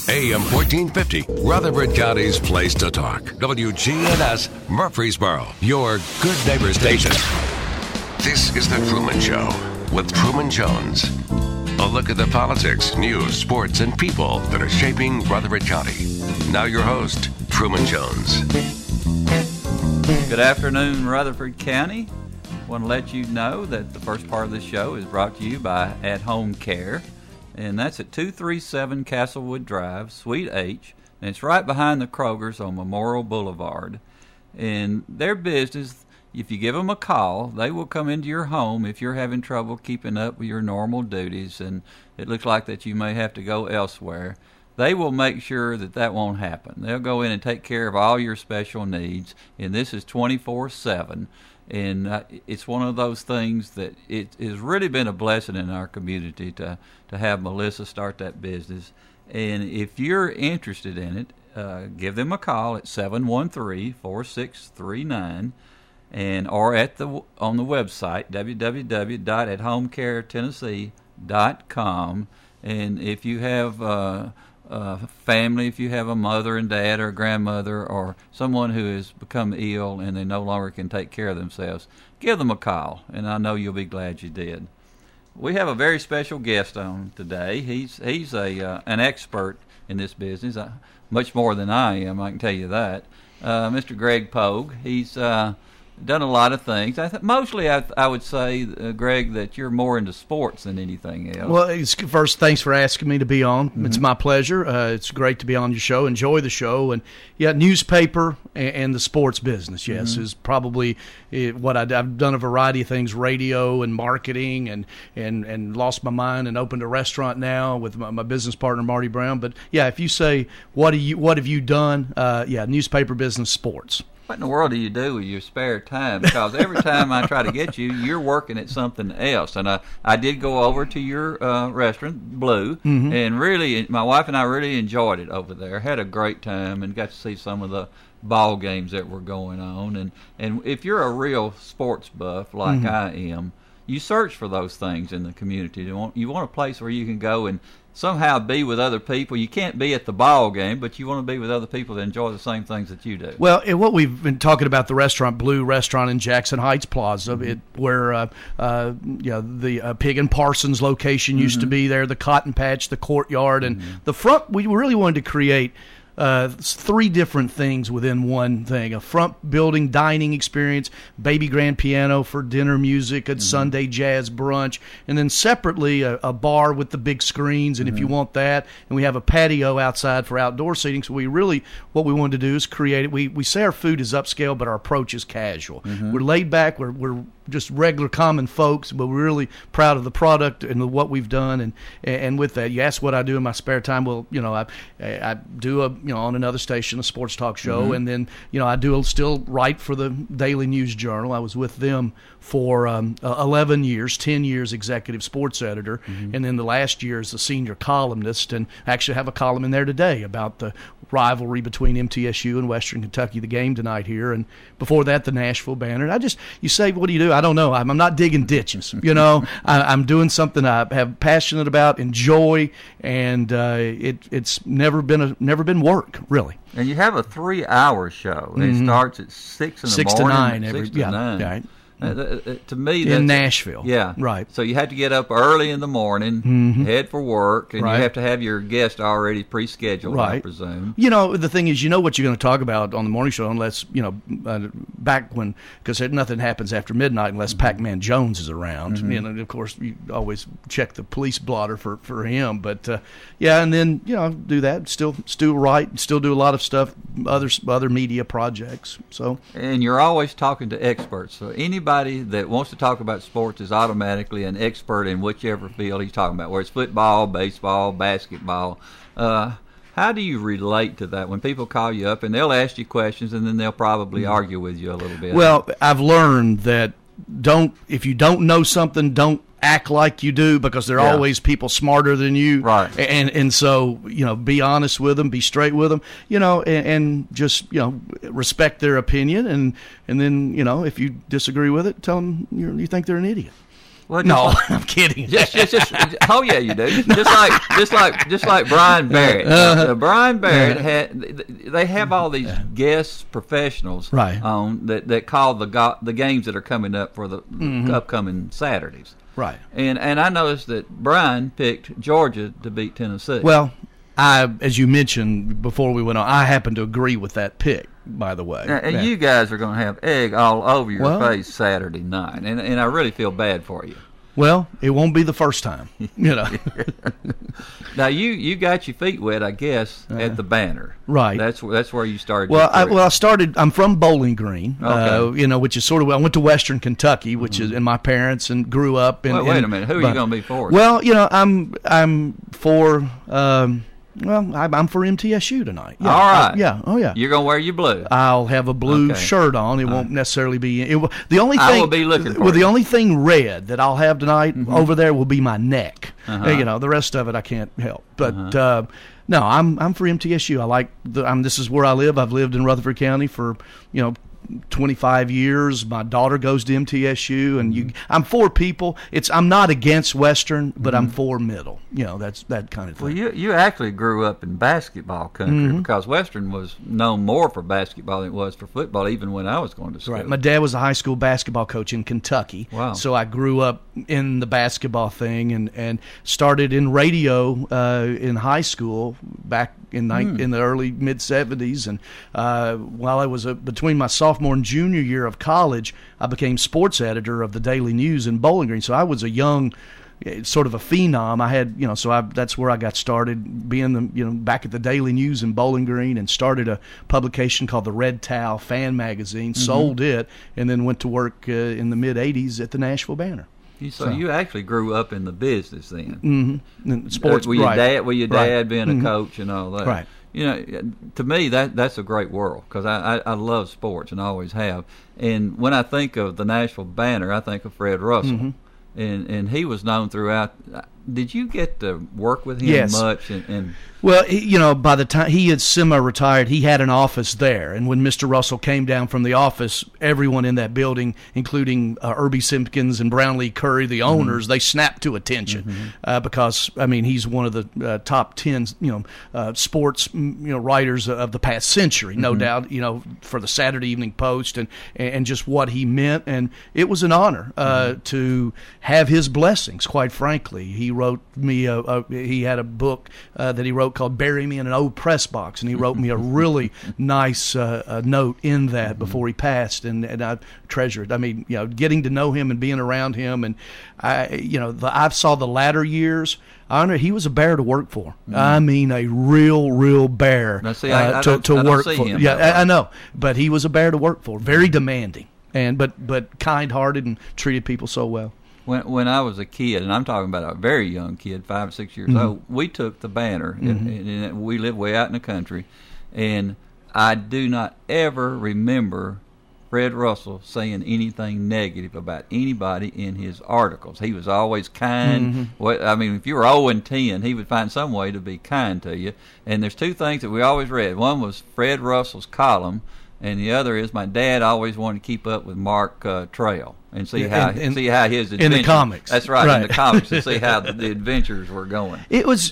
AM 1450, Rutherford County's place to talk. WGNS Murfreesboro, your good neighbor station. This is The Truman Show with Truman Jones. A look at the politics, news, sports, and people that are shaping Rutherford County. Now your host, Truman Jones. Good afternoon, Rutherford County. I want to let you know that the first part of the show is brought to you by At Home Care, and that's at 237 Castlewood Drive, Suite H, and it's right behind the Kroger's on Memorial Boulevard. And their business, if you give them a call, they will come into your home if you're having trouble keeping up with your normal duties and it looks like that you may have to go elsewhere. They will make sure that that won't happen. They'll go in and take care of all your special needs, and this is 24/7. And it's one of those things that it has really been a blessing in our community to have Melissa start that business. And if you're interested in it, give them a call at 713-4639, and or on the website www.athomecaretennessee.com. And if you have family, if you have a mother and dad or a grandmother or someone who has become ill and they no longer can take care of themselves, give them a call, and I know you'll be glad you did. We have a very special guest on today. He's an expert in this business, much more than I am, I can tell you that. Mr. Greg Pogue. He's done a lot of things. Mostly, I would say, Greg, that you're more into sports than anything else. Well, first, thanks for asking me to be on. Mm-hmm. It's my pleasure. It's great to be on your show. Enjoy the show. And, yeah, newspaper and the sports business, yes, is probably what I've done a variety of things, radio and marketing, and lost my mind and opened a restaurant now with my business partner, Marty Brown. But, yeah, if you say, what have you done, newspaper, business, sports. What in the world do you do with your spare time? Because every time I try to get you, you're working at something else. And I did go over to your restaurant, Blue, and really, my wife and I really enjoyed it over there. Had a great time and got to see some of the ball games that were going on. And if you're a real sports buff like I am, you search for those things in the community. You want a place where you can go and somehow be with other people. You can't be at the ball game, but you want to be with other people that enjoy the same things that you do. Well, what we've been talking about, the restaurant, Blue Restaurant in Jackson Heights Plaza, where the Pig and Parsons location used to be there, the Cotton Patch, the courtyard, and the front. We really wanted to create three different things within one thing: a front building dining experience, baby grand piano for dinner music, a Sunday jazz brunch, and then separately a bar with the big screens, and if you want that, and we have a patio outside for outdoor seating. So what we wanted to do is create it. We say our food is upscale, but our approach is casual. We're laid back, we're just regular common folks, but we're really proud of the product and what we've done. And with that, you ask what I do in my spare time. Well, I do on another station, a sports talk show, and then I still write for the Daily News Journal. I was with them for 11 years, 10 years executive sports editor, and then the last year as a senior columnist, and actually have a column in there today about the rivalry between MTSU and Western Kentucky, the game tonight here, and before that the Nashville Banner. And you say, what do you do? I don't know. I'm not digging ditches. I'm doing something I have passionate about, enjoy, and it's never been work, really. And you have a 3-hour show. It starts at 6 in the morning. 6 to 9. 6 to 9. Right. To me, in Nashville. Yeah. Right. So you have to get up early in the morning, head for work, and you have to have your guest already pre-scheduled, I presume. The thing is, what you're going to talk about on the morning show, unless, back when, because nothing happens after midnight unless Pac-Man Jones is around. Of course, you always check the police blotter for him. But, and then, do that, still write, still do a lot of stuff, other media projects. So. And you're always talking to experts. So anybody that wants to talk about sports is automatically an expert in whichever field he's talking about, whether it's football, baseball, basketball. How do you relate to that when people call you up and they'll ask you questions and then they'll probably argue with you a little bit? Well, I've learned that if you don't know something, don't act like you do, because there are always people smarter than you. Right. And so, be honest with them, be straight with them, and just, respect their opinion. And then, if you disagree with it, tell them you think they're an idiot. Well, no, I'm kidding. Oh yeah, you do. Just like Brian Barrett. Brian Barrett they have all these guest professionals on that call the games that are coming up for the upcoming Saturdays. Right. And I noticed that Brian picked Georgia to beat Tennessee. Well, as you mentioned before we went on, I happen to agree with that pick, by the way. And you guys are going to have egg all over your face Saturday night, and I really feel bad for you. Well, it won't be the first time, Now you got your feet wet, I guess, at the Banner. Right. That's where you started. Well, I started. I'm from Bowling Green, which is sort of. I went to Western Kentucky, which is, and my parents and grew up. In, wait a minute. Who are you going to be for? Well, I'm for. I'm for MTSU tonight. Yeah, all right. Yeah. You're going to wear your blue. I'll have a blue shirt on. It won't necessarily be. The only thing I will be looking for. Well, the only thing red that I'll have tonight over there will be my neck. The rest of it I can't help. But no, I'm for MTSU. I like this is where I live. I've lived in Rutherford County for 25 years. My daughter goes to MTSU, and I'm for people. I'm not against Western, but I'm for middle. That's that kind of thing. Well, you actually grew up in basketball country because Western was known more for basketball than it was for football, even when I was going to school. Right. My dad was a high school basketball coach in Kentucky. Wow. So I grew up in the basketball thing and started in radio in high school back in the early mid-'70s, and while I was between my sophomore and junior year of college, I became sports editor of the Daily News in Bowling Green. So I was a young, sort of a phenom. I had, that's where I got started, being back at the Daily News in Bowling Green, and started a publication called the Red Towel Fan Magazine. Sold it, and then went to work in the mid-'80s at the Nashville Banner. So you actually grew up in the business then. Sports. Were your dad being a coach and all that? Right. To me that's a great world because I love sports and always have. And when I think of the Nashville Banner, I think of Fred Russell, and he was known throughout. Did you get to work with him much? Well, by the time he had semi-retired, he had an office there. And when Mr. Russell came down from the office, everyone in that building, including Irby Simpkins and Brownlee Curry, the owners, they snapped to attention because, he's one of the top 10, sports, writers of the past century, no doubt, for the Saturday Evening Post and just what he meant. And it was an honor to have his blessings, quite frankly. He wrote me he had a book that he wrote called Bury Me in an Old Press Box, and he wrote me a really nice note in that before he passed, and I treasure it. Getting to know him and being around him, and I saw the latter years. He was a bear to work for. I mean, a real bear to work for. I know, but he was a bear to work for. Very demanding, but kind-hearted and treated people so well. When I was a kid, and I'm talking about a very young kid, 5 or 6 years old, we took the Banner, and we lived way out in the country, and I do not ever remember Fred Russell saying anything negative about anybody in his articles. He was always kind. If you were 0-10, he would find some way to be kind to you. And there's two things that we always read. One was Fred Russell's column, and the other is my dad always wanted to keep up with Mark Trail and see how his adventures, in the comics. That's right, in the comics, to see how the adventures were going. It was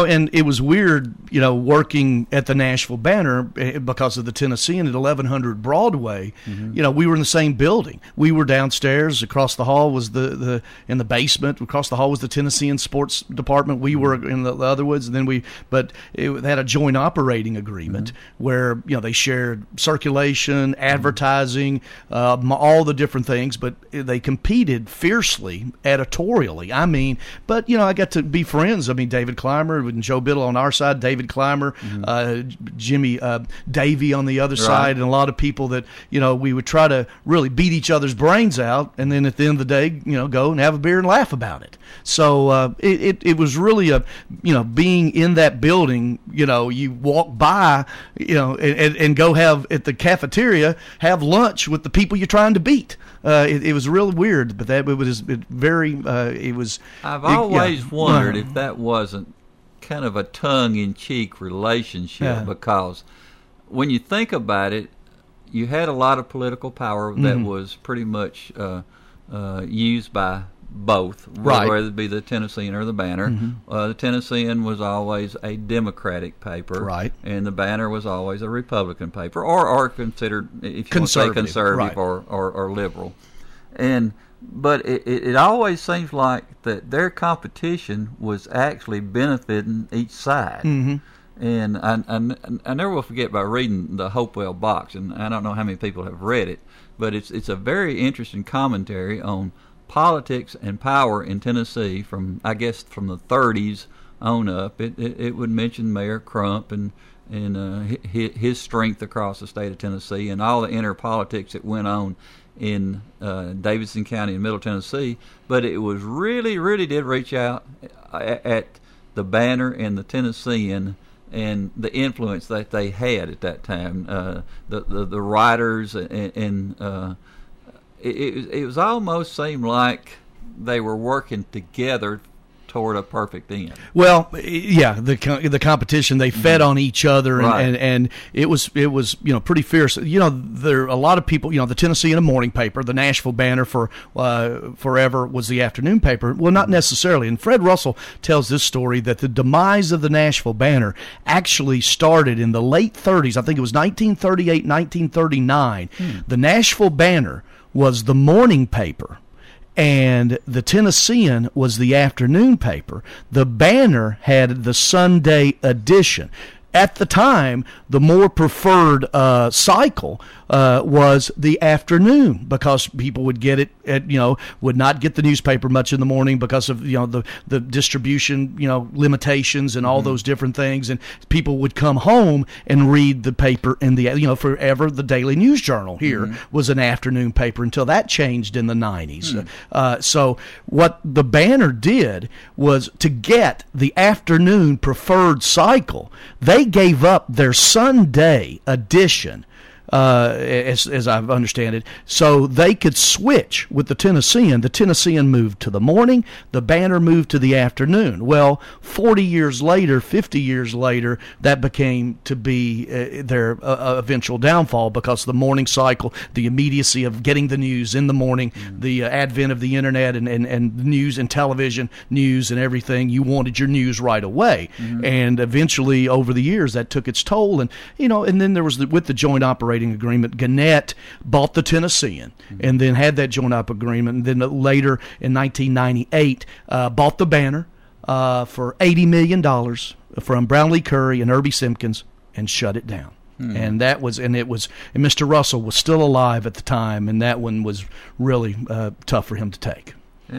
weird, working at the Nashville Banner because of the Tennessean at 1100 Broadway. We were in the same building. We were downstairs. Across the hall was in the basement. Across the hall was the Tennessean sports department. We were in the other woods, and then it had a joint operating agreement where they shared circulation, advertising, all the different things, but they competed fiercely editorially. But I got to be friends. David Clymer and Joe Biddle on our side, David Clymer, Jimmy Davey on the other side, and a lot of people that we would try to really beat each other's brains out, and then at the end of the day, go and have a beer and laugh about it. So it was really being in that building. You walk by, and go have at the cafeteria, have lunch with the people you're trying to beat. It was real weird, but it was very. I've always wondered if that wasn't kind of a tongue-in-cheek relationship, because when you think about it, you had a lot of political power that was pretty much used by both, Right. whether it be the Tennessean or the Banner. The Tennessean was always a Democratic paper, Right. and the Banner was always a Republican paper, or considered, if you want to say Conservative, conservative, right. or liberal. But it always seems like that their competition was actually benefiting each side. And I never will forget by reading the Hopewell box, and I don't know how many people have read it, but it's a very interesting commentary on politics and power in Tennessee from the 30s on up. It would mention Mayor Crump and his strength across the state of Tennessee and all the inner politics that went on in Davidson County in Middle Tennessee. But it was really did reach out at the Banner and the Tennessean and the influence that they had at that time. The writers and it was almost seemed like they were working together toward a perfect end. Well, yeah, the competition, they fed on each other, and, Right. and it was pretty fierce. There are a lot of people. The Tennessean, a morning paper, the Nashville Banner for forever was the afternoon paper. Well, not necessarily. And Fred Russell tells this story that the demise of the Nashville Banner actually started in the late 30s. I think it was 1938, 1939. The Nashville Banner was the morning paper, and the Tennessean was the afternoon paper. The Banner had the Sunday edition. At the time, the more preferred cycle was the afternoon, because people would get it would not get the newspaper much in the morning because of the distribution limitations and all those different things, and people would come home and read the paper in the forever the Daily News Journal here was an afternoon paper until that changed in the 90s. So what the Banner did was, to get the afternoon preferred cycle, they gave up their Sunday edition, as I understand it, so they could switch with the Tennessean. The Tennessean moved to the morning, the Banner moved to the afternoon. Well, 40 years later, 50 years later, that became to be their eventual downfall, because the morning cycle, the immediacy of getting the news in the morning, the advent of the internet and news and television news and everything, you wanted your news right away. And eventually, over the years, that took its toll. And then there was with the joint operating agreement, Gannett bought the Tennessean and then had that joint up agreement, and then later in 1998 bought the Banner for $80 million from Brownlee Curry and Irby Simpkins, and shut it down. And Mr. Russell was still alive at the time, and that one was really tough for him to take.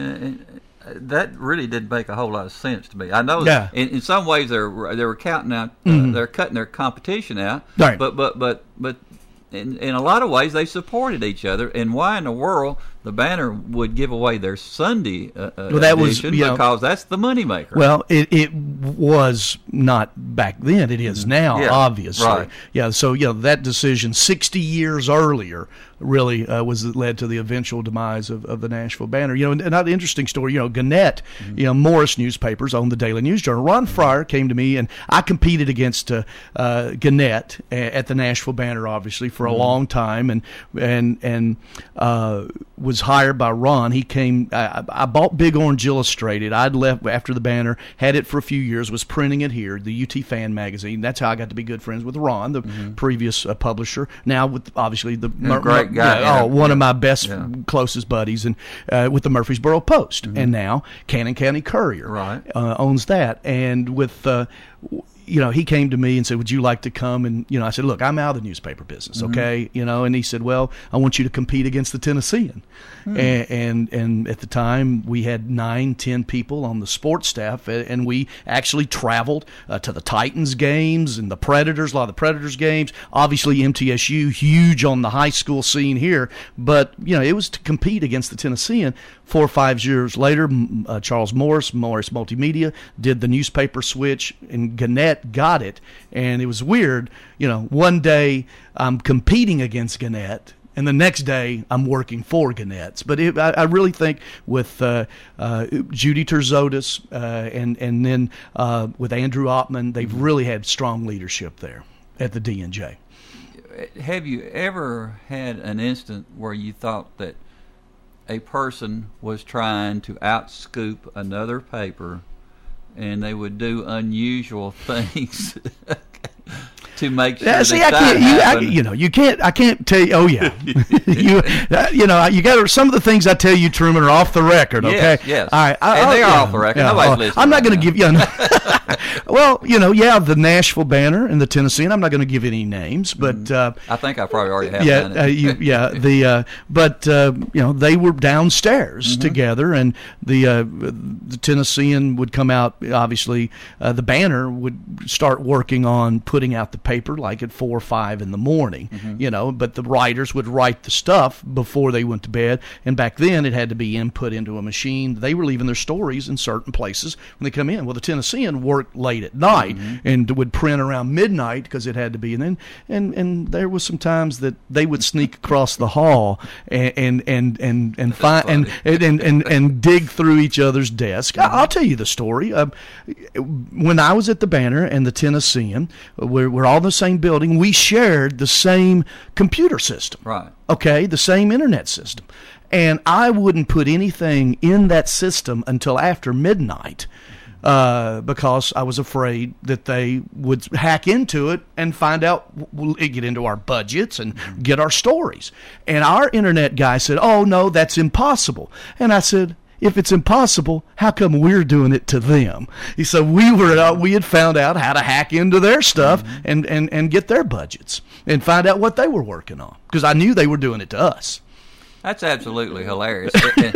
That really did make a whole lot of sense to me. I know in some ways they were counting out, they're cutting their competition out, right. But in a lot of ways they supported each other. And why in the world the Banner would give away their Sunday edition? Because that's the moneymaker. Well, it was not back then. It is now, obviously. Right. Yeah. So that decision 60 years earlier really led to the eventual demise of the Nashville Banner. Another interesting story. Gannett, Morris newspapers owned the Daily News Journal. Ron Fryer came to me, and I competed against Gannett at the Nashville Banner, obviously, for a long time, and was hired by Ron. He came. I bought Big Orange Illustrated. I'd left after the Banner, had it for a few years, was printing it here, the UT Fan magazine. That's how I got to be good friends with Ron, the previous publisher. Now with obviously the great guy. One of my best closest buddies, and with the Murfreesboro Post, and now Cannon County Courier owns that. And with he came to me and said, "Would you like to come?" And I said, "Look, I'm out of the newspaper business, okay?" And he said, "Well, I want you to compete against the Tennessean." And at the time, we had 9-10 people on the sports staff, and we actually traveled to the Titans games and the Predators, a lot of the Predators games. Obviously, MTSU, huge on the high school scene here, but it was to compete against the Tennessean. 4 or 5 years later, Charles Morris Multimedia, did the newspaper switch, and Gannett got it. And it was weird. One day I'm competing against Gannett, and the next day I'm working for Gannett's. But I really think with Judy Terzotis and then with Andrew Ottman, they've really had strong leadership there at the D&J. Have you ever had an instant where you thought that a person was trying to outscoop another paper, and they would do unusual things to make sure I can't tell you. Oh yeah, you got some of the things I tell you, Truman, are off the record. Okay, yes. All right, and they are off the record. Nobody's listening. I'm not going to give you. Well, the Nashville Banner and the Tennessean. I'm not going to give any names, but I think I probably already have done it. They were downstairs together, and the Tennessean would come out. Obviously, the Banner would start working on putting out the paper like at 4 or 5 in the morning. But the writers would write the stuff before they went to bed, and back then it had to be input into a machine. They were leaving their stories in certain places when they come in. Well, the Tennessean worked late at night and would print around midnight because it had to be. And then and there was some times that they would sneak across the hall and find and dig through each other's desk. I'll tell you the story. When I was at the Banner and the Tennessean, we're all in the same building. We shared the same computer system. Right. Okay, the same internet system. And I wouldn't put anything in that system until after midnight. Because I was afraid that they would hack into it and find out, get into our budgets and get our stories. And our internet guy said, "Oh, no, that's impossible." And I said, "If it's impossible, how come we're doing it to them?" He said, we had found out how to hack into their stuff and get their budgets and find out what they were working on, because I knew they were doing it to us. That's absolutely hilarious.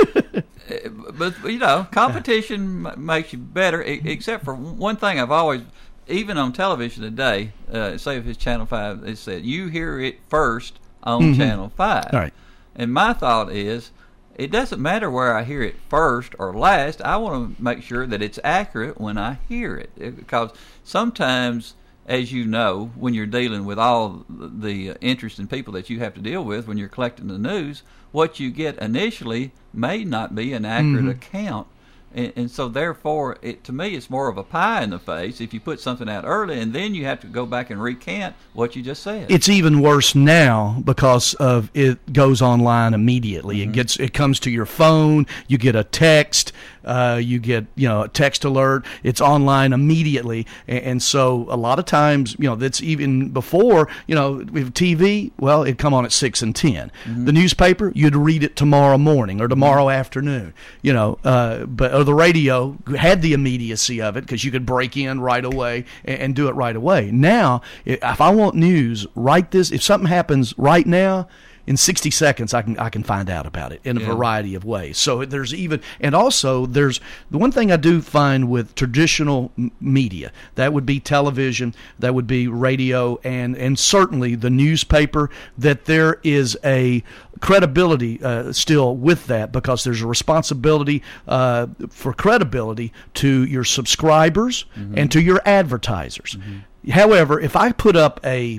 But, competition makes you better, except for one thing I've always, even on television today, say if it's Channel 5, it said, you hear it first on Channel 5. All right. And my thought is, it doesn't matter where I hear it first or last. I want to make sure that it's accurate when I hear it. Because sometimes, as you know, when you're dealing with all the interesting people that you have to deal with when you're collecting the news, what you get initially may not be an accurate account. And so, therefore, to me, it's more of a pie in the face if you put something out early and then you have to go back and recant what you just said. It's even worse now because of it goes online immediately. It comes to your phone. You get a text. You get a text alert. It's online immediately, and so a lot of times that's even before with TV. Well, it'd come on at 6 and 10. The newspaper, you'd read it tomorrow morning or tomorrow afternoon. But the radio had the immediacy of it because you could break in right away and do it right away. Now, if I want news, if something happens right now, in 60 seconds, I can find out about it in a variety of ways. So there's the one thing I do find with traditional media, that would be television, that would be radio, and certainly the newspaper, that there is a credibility still with that, because there's a responsibility for credibility to your subscribers and to your advertisers. However, if I put up a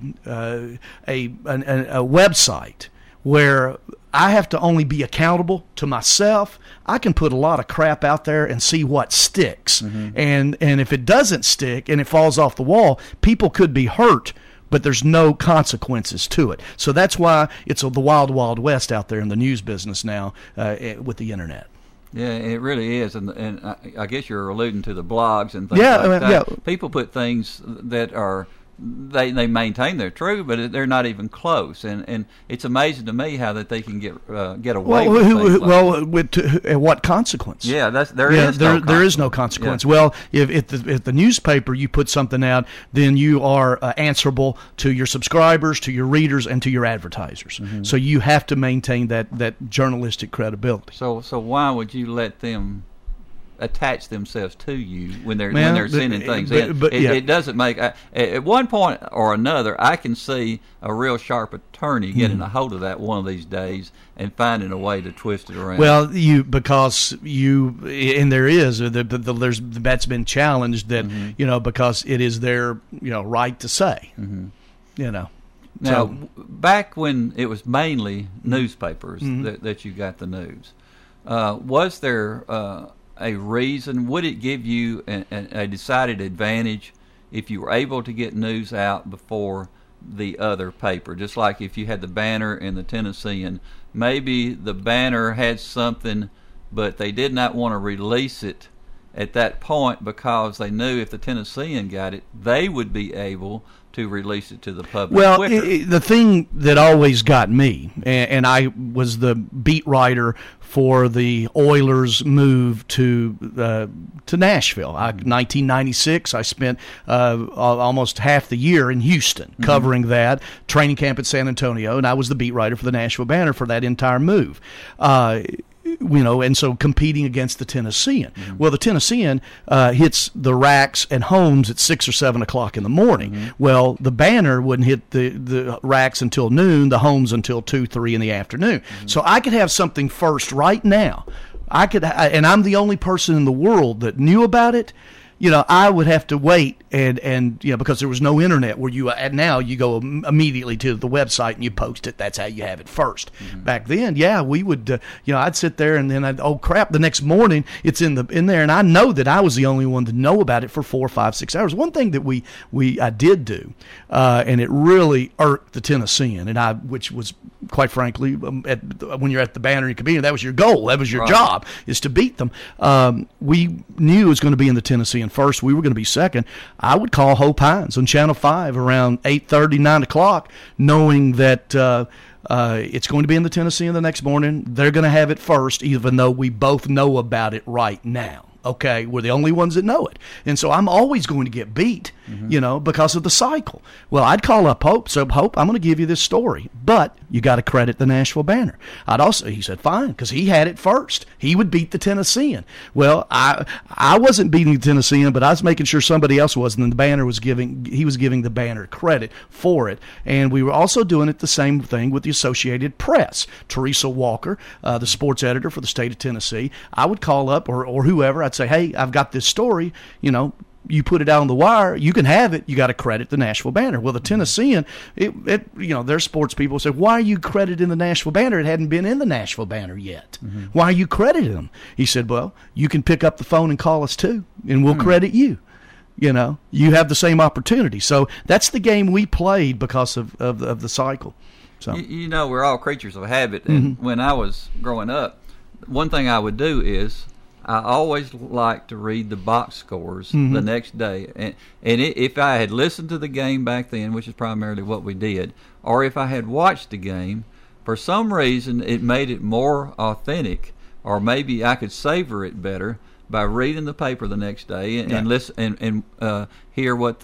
website where I have to only be accountable to myself, I can put a lot of crap out there and see what sticks. And if it doesn't stick and it falls off the wall, people could be hurt, but there's no consequences to it. So that's why it's the wild, wild west out there in the news business now with the internet. Yeah, it really is, and I guess you're alluding to the blogs and things like that. Yeah. People put things that are they maintain they're true, but they're not even close, and it's amazing to me how that they can get away with things like at what consequence? Yeah, there is no consequence. Yeah. Well, if the newspaper, you put something out, then you are answerable to your subscribers, to your readers, and to your advertisers. So you have to maintain that journalistic credibility. So why would you let them attach themselves to you when they're sending things in? It doesn't make at one point or another. I can see a real sharp attorney getting a hold of that one of these days and finding a way to twist it around. Well, that's been challenged that because it is their right to say. Now, back when it was mainly newspapers that you got the news, was there a reason? Would it give you a decided advantage if you were able to get news out before the other paper. Just like if you had the Banner and the Tennessean, maybe the Banner had something, but they did not want to release it at that point because they knew if the Tennessean got it, they would be able to release it to the public. Well, the thing that always got me, and I was the beat writer for the Oilers' move to Nashville. 1996, I spent almost half the year in Houston covering that, training camp at San Antonio, and I was the beat writer for the Nashville Banner for that entire move. And so competing against the Tennessean. Well, the Tennessean hits the racks and homes at 6 or 7 o'clock in the morning. Well, the Banner wouldn't hit the racks until noon, the homes until 2, 3 in the afternoon. So I could have something first right now. And I'm the only person in the world that knew about it. I would have to wait and because there was no internet where now you go immediately to the website and you post it. That's how you have it first. Back then, we would, I'd sit there and then oh crap, the next morning it's in there, and I know that I was the only one to know about it for 4, 5, 6 hours. One thing that I did do, and it really irked the Tennessean, which was quite frankly, when you're at the Banner and competing, that was your goal, that was your job, is to beat them. We knew it was going to be in the Tennessean first. We were going to be second. I would call Hope Hines on Channel 5 around 8:30, 9 o'clock, knowing that it's going to be in the Tennessean the next morning. They're going to have it first, even though we both know about it right now. Okay, we're the only ones that know it. And so I'm always going to get beat, because of the cycle. Well, I'd call up Hope. So, Hope, I'm going to give you this story, but you got to credit the Nashville Banner. He said, fine, because he had it first. He would beat the Tennessean. Well, I wasn't beating the Tennessean, but I was making sure somebody else was, and then the Banner was giving the Banner credit for it. And we were also doing it the same thing with the Associated Press. Teresa Walker, the sports editor for the state of Tennessee, I would call up, or whoever, I'd say, hey, I've got this story, you put it out on the wire, you can have it, you got to credit the Nashville Banner. Well, the Tennessean, their sports people say, why are you crediting the Nashville Banner? It hadn't been in the Nashville Banner yet. Why are you crediting them? He said, well, you can pick up the phone and call us too, and we'll credit you. You have the same opportunity. So that's the game we played because of the cycle. So we're all creatures of habit. And when I was growing up, one thing I would do is I always like to read the box scores the next day. And if I had listened to the game back then, which is primarily what we did, or if I had watched the game, for some reason it made it more authentic, or maybe I could savor it better by reading the paper the next day and listen and hear what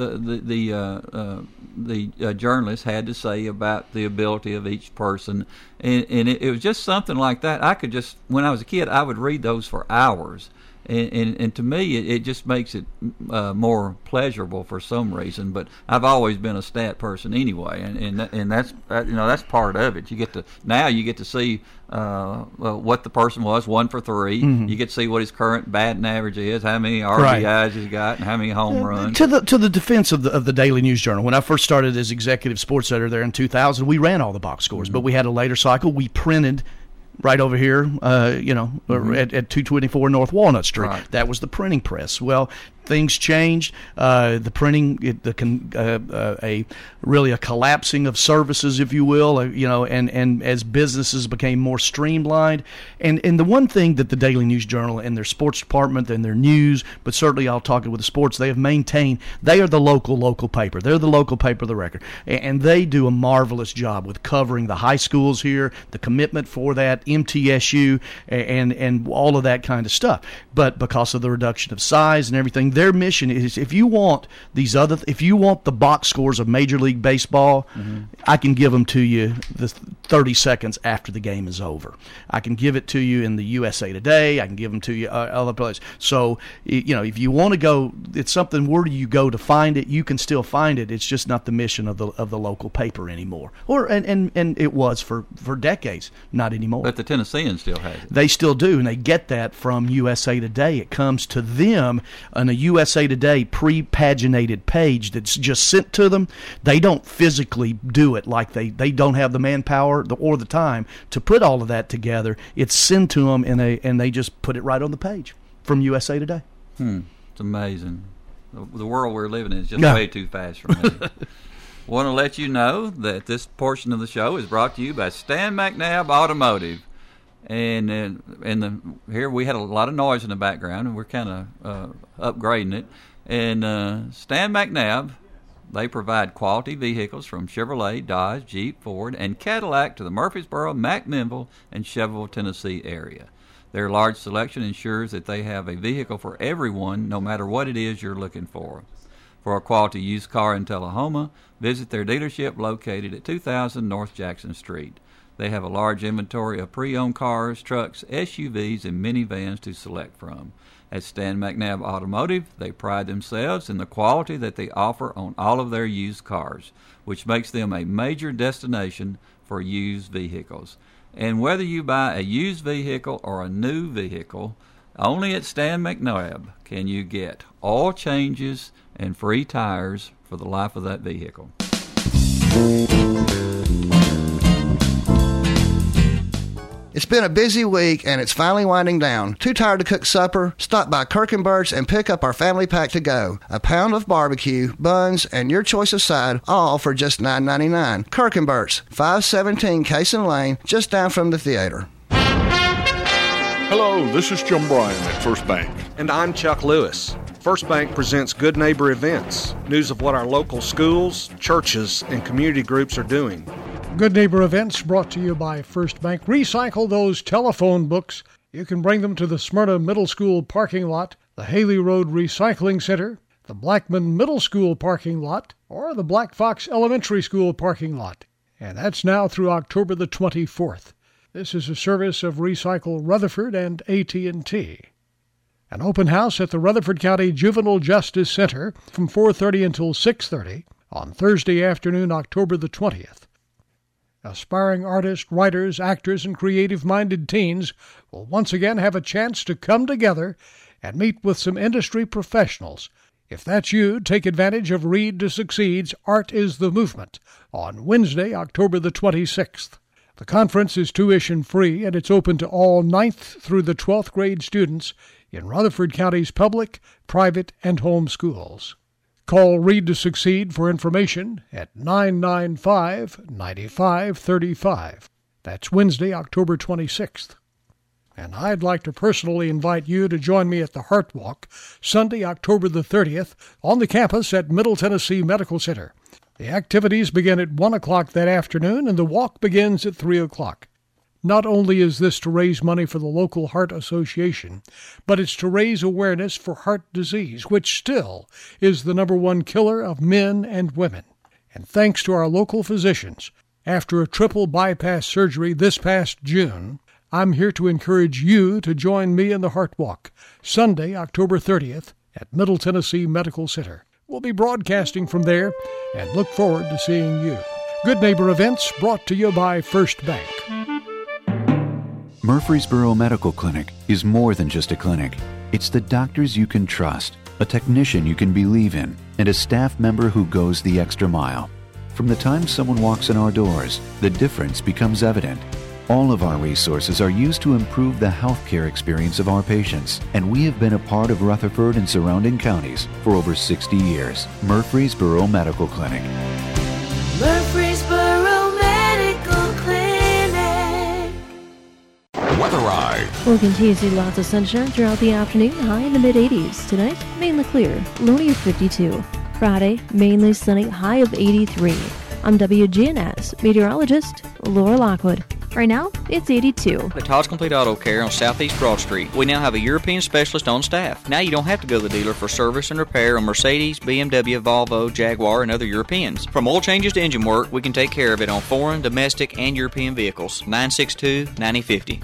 the journalist had to say about the ability of each person, and it was just something like that. I could just, when I was a kid, I would read those for hours. And to me, it just makes it more pleasurable for some reason. But I've always been a stat person anyway, and that's part of it. You get to see what the person was, 1 for 3. You get to see what his current batting average is, how many RBIs he's got, and how many home runs. To the defense of the Daily News Journal, when I first started as executive sports editor there in 2000, we ran all the box scores, but we had a later cycle. We printed right over here, at 224 North Walnut Street. Right. That was the printing press. Well, things changed. The printing, really a collapsing of services, if you will, and as businesses became more streamlined. And the one thing that the Daily News Journal and their sports department and their news, but certainly I'll talk with the sports, they have maintained, they are the local paper. They're the local paper of the record. And they do a marvelous job with covering the high schools here, the commitment for that, MTSU, and all of that kind of stuff. But because of the reduction of size and everything, their mission is, if you want the box scores of Major League Baseball, I can give them to you the 30 seconds after the game is over. I can give it to you in the USA Today. I can give them to you other places. So, if you want to go, it's something, where do you go to find it? You can still find it. It's just not the mission of the local paper anymore. And it was for decades, not anymore. But the Tennessean still has it. They still do, and they get that from USA Today. It comes to them on a USA Today pre-paginated page that's just sent to them. They don't physically do it, like they don't have the manpower or the time to put all of that together. It's sent to them, and they just put it right on the page from USA Today. It's amazing. The world we're living in is just way too fast for me. Want to let you know that this portion of the show is brought to you by Stan McNabb Automotive. And here we had a lot of noise in the background, and we're kind of upgrading it. And Stan McNabb, they provide quality vehicles from Chevrolet, Dodge, Jeep, Ford, and Cadillac to the Murfreesboro, McMinnville, and Shelbyville, Tennessee area. Their large selection ensures that they have a vehicle for everyone, no matter what it is you're looking for. For a quality used car in Tullahoma, visit their dealership located at 2000 North Jackson Street. They have a large inventory of pre-owned cars, trucks, SUVs, and minivans to select from. At Stan McNabb Automotive, they pride themselves in the quality that they offer on all of their used cars, which makes them a major destination for used vehicles. And whether you buy a used vehicle or a new vehicle, only at Stan McNabb can you get oil changes and free tires for the life of that vehicle. It's been a busy week, and it's finally winding down. Too tired to cook supper? Stop by Kirkenbert's and pick up our family pack to go. A pound of barbecue, buns, and your choice of side, all for just $9.99. Kirkenbert's, 517 Cason Lane, just down from the theater. Hello, this is Jim Bryan at First Bank. And I'm Chuck Lewis. First Bank presents Good Neighbor Events, news of what our local schools, churches, and community groups are doing. Good Neighbor Events brought to you by First Bank. Recycle those telephone books. You can bring them to the Smyrna Middle School parking lot, the Haley Road Recycling Center, the Blackman Middle School parking lot, or the Black Fox Elementary School parking lot. And that's now through October the 24th. This is a service of Recycle Rutherford and AT&T. An open house at the Rutherford County Juvenile Justice Center from 4:30 until 6:30 on Thursday afternoon, October the 20th. Aspiring artists, writers, actors, and creative-minded teens will once again have a chance to come together and meet with some industry professionals. If that's you, take advantage of Read to Succeed's Art is the Movement on Wednesday, October the 26th. The conference is tuition free, and it's open to all 9th through the 12th grade students in Rutherford County's public, private, and home schools. Call Read to Succeed for information at 995-9535. That's Wednesday, October 26th. And I'd like to personally invite you to join me at the Heart Walk, Sunday, October the 30th, on the campus at Middle Tennessee Medical Center. The activities begin at 1 o'clock that afternoon, and the walk begins at 3 o'clock. Not only is this to raise money for the local heart association, but it's to raise awareness for heart disease, which still is the #1 killer of men and women. And thanks to our local physicians, after a triple bypass surgery this past June, I'm here to encourage you to join me in the Heart Walk, Sunday, October 30th, at Middle Tennessee Medical Center. We'll be broadcasting from there and look forward to seeing you. Good Neighbor Events brought to you by First Bank. Murfreesboro Medical Clinic is more than just a clinic. It's the doctors you can trust, a technician you can believe in, and a staff member who goes the extra mile. From the time someone walks in our doors, the difference becomes evident. All of our resources are used to improve the healthcare experience of our patients, and we have been a part of Rutherford and surrounding counties for over 60 years. Murfreesboro Medical Clinic. Murfreesboro Medical Clinic. Weather Eye. We'll continue to see lots of sunshine throughout the afternoon, high in the mid-80s. Tonight, mainly clear, low near 52. Friday, mainly sunny, high of 83. I'm WGNS meteorologist Laura Lockwood. Right now, it's 82. At Todd's Complete Auto Care on Southeast Broad Street, we now have a European specialist on staff. Now you don't have to go to the dealer for service and repair on Mercedes, BMW, Volvo, Jaguar, and other Europeans. From oil changes to engine work, we can take care of it on foreign, domestic, and European vehicles. 962-9050.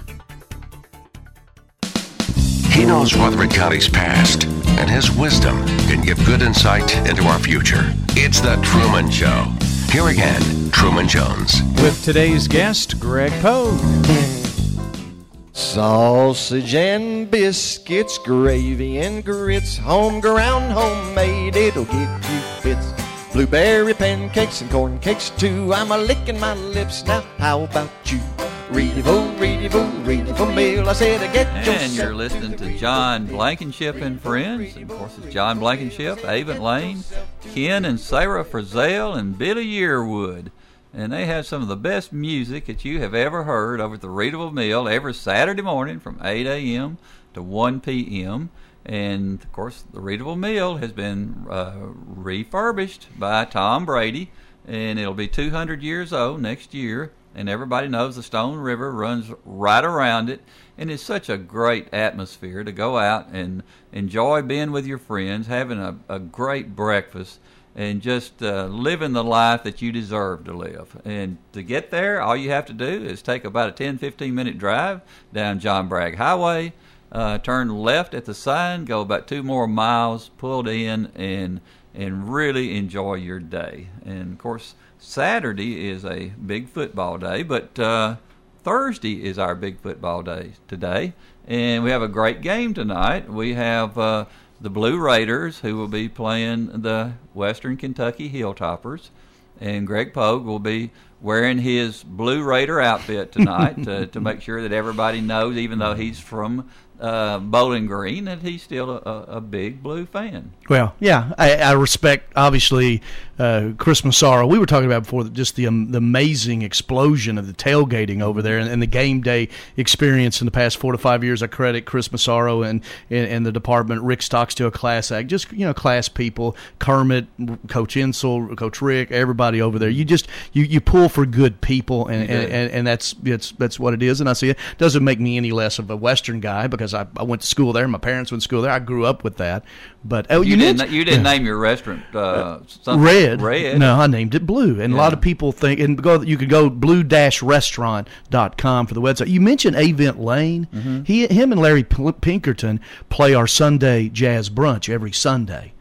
He knows Rutherford County's past, and his wisdom can give good insight into our future. It's The Truman Show. Here again, Truman Jones. With today's guest, Greg Pogue. Sausage and biscuits, gravy and grits, homegrown, homemade, it'll give you fits. Blueberry pancakes and corn cakes too, I'm a licking my lips now, how about you? Readyville Mill. I said, get And you're listening to John Blankenship and Friends. And of course, it's John Blankenship, Avon Lane, Ken and Sarah Frizzell, and Billy Yearwood. And they have some of the best music that you have ever heard over at the Readyville Mill every Saturday morning from 8 a.m. to 1 p.m. And, of course, the Readyville Mill has been refurbished by Tom Brady, and it'll be 200 years old next year. And everybody knows the Stone River runs right around it. And it's such a great atmosphere to go out and enjoy being with your friends, having a great breakfast, and just living the life that you deserve to live. And to get there, all you have to do is take about a 10-15 minute drive down John Bragg Highway, turn left at the sign, go about 2 more miles, pulled in, and really enjoy your day. And, of course, Saturday is a big football day, but Thursday is our big football day today. And we have a great game tonight. We have the Blue Raiders, who will be playing the Western Kentucky Hilltoppers. And Greg Pogue will be wearing his Blue Raider outfit tonight to make sure that everybody knows, even though he's from Bowling Green, that he's still a big Blue fan. Well, yeah, I respect, obviously, Chris Massaro. We were talking about before just the amazing explosion of the tailgating over there and the game day experience in the past 4 to 5 years. I credit Chris Massaro and the department, Rick Stockstill, Class Act, just, class people, Kermit, Coach Insel, Coach Rick, everybody over there. You pull for good people, and that's what it is. And I see it doesn't make me any less of a Western guy because I went to school there. My parents went to school there. I grew up with that. But you didn't name your restaurant Red. No, I named it Blue. And a lot of people think, you could go blue-restaurant.com for the website. You mentioned Avent Lane. Mm-hmm. Him and Larry Pinkerton play our Sunday jazz brunch every Sunday.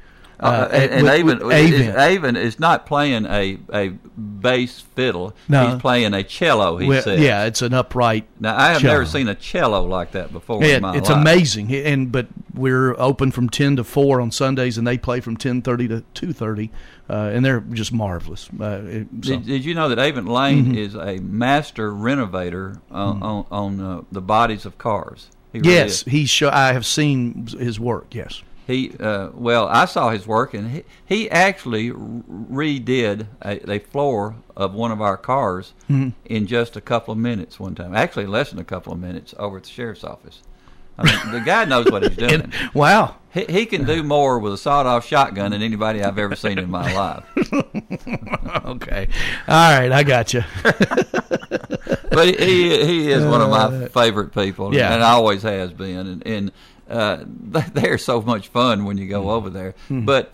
Avon is not playing a bass fiddle. No. He's playing a cello, he says. Yeah, it's an upright Now, I have cello. never seen a cello like that before in my life. It's amazing. But we're open from 10 to 4 on Sundays, and they play from 10:30 to 2:30, and they're just marvelous. Did you know that Avon Lane is a master renovator on the bodies of cars? Yes, I have seen his work, yes. I saw his work, and he actually redid a floor of one of our cars in just a couple of minutes one time. Actually, less than a couple of minutes over at the sheriff's office. I mean, the guy knows what he's doing. Wow. He can do more with a sawed-off shotgun than anybody I've ever seen in my life. Okay. All right, I got you. But he is one of my favorite people, and always has been. And they're so much fun when you go over there. But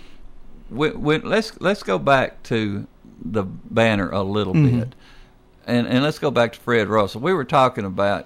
let's go back to the banner a little bit, and let's go back to Fred Russell. We were talking about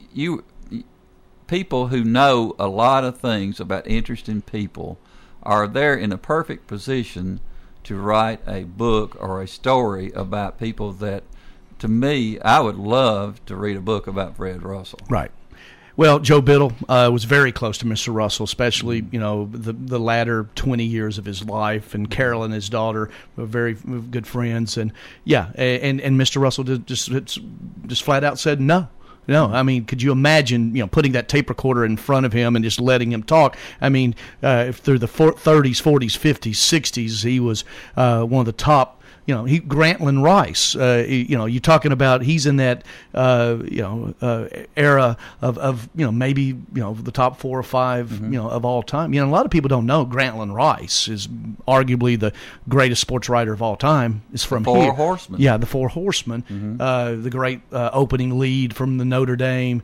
people who know a lot of things about interesting people are there in a perfect position to write a book or a story about people that, to me, I would love to read a book about Fred Russell. Right. Well, Joe Biddle was very close to Mr. Russell, especially, the latter 20 years of his life, and Carolyn, his daughter, were very good friends. And, and Mr. Russell just flat out said no. No, I mean, could you imagine, putting that tape recorder in front of him and just letting him talk? I mean, if through the 30s, 40s, 50s, 60s, he was one of the top. Grantland Rice. You're talking about he's in that era of maybe the top 4 or 5 of all time. A lot of people don't know Grantland Rice is arguably the greatest sports writer of all time. Is from the Four Horsemen. Yeah, the Four Horsemen. The great opening lead from the Notre Dame.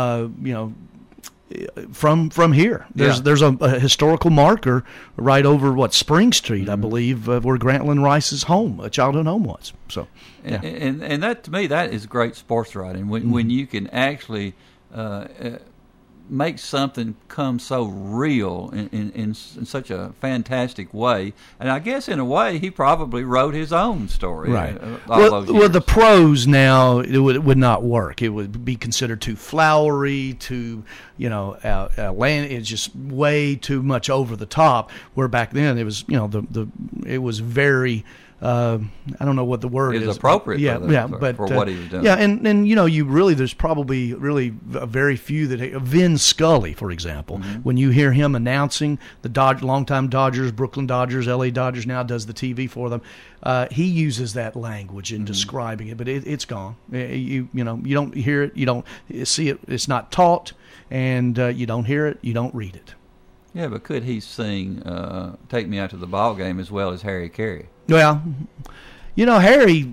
From here, there's a historical marker right over Spring Street, I believe, where Grantland Rice's childhood home was. So, and that, to me, that is great sports writing when you can actually make something come so real in such a fantastic way. And I guess in a way he probably wrote his own story. Right. Well, the prose now, it would not work. It would be considered too flowery, too it's just way too much over the top. Where back then it was it was very I don't know what the word is. Appropriate but for what he was doing. Yeah, and you really, there's probably really very few that, Vin Scully, for example, when you hear him announcing the longtime Dodgers, Brooklyn Dodgers, LA Dodgers, now does the TV for them, he uses that language in describing it, but it's gone. You don't hear it, you don't see it, it's not taught, and you don't hear it, you don't read it. Yeah, but could he sing "Take Me Out to the Ball Game" as well as Harry Carey? Well, Harry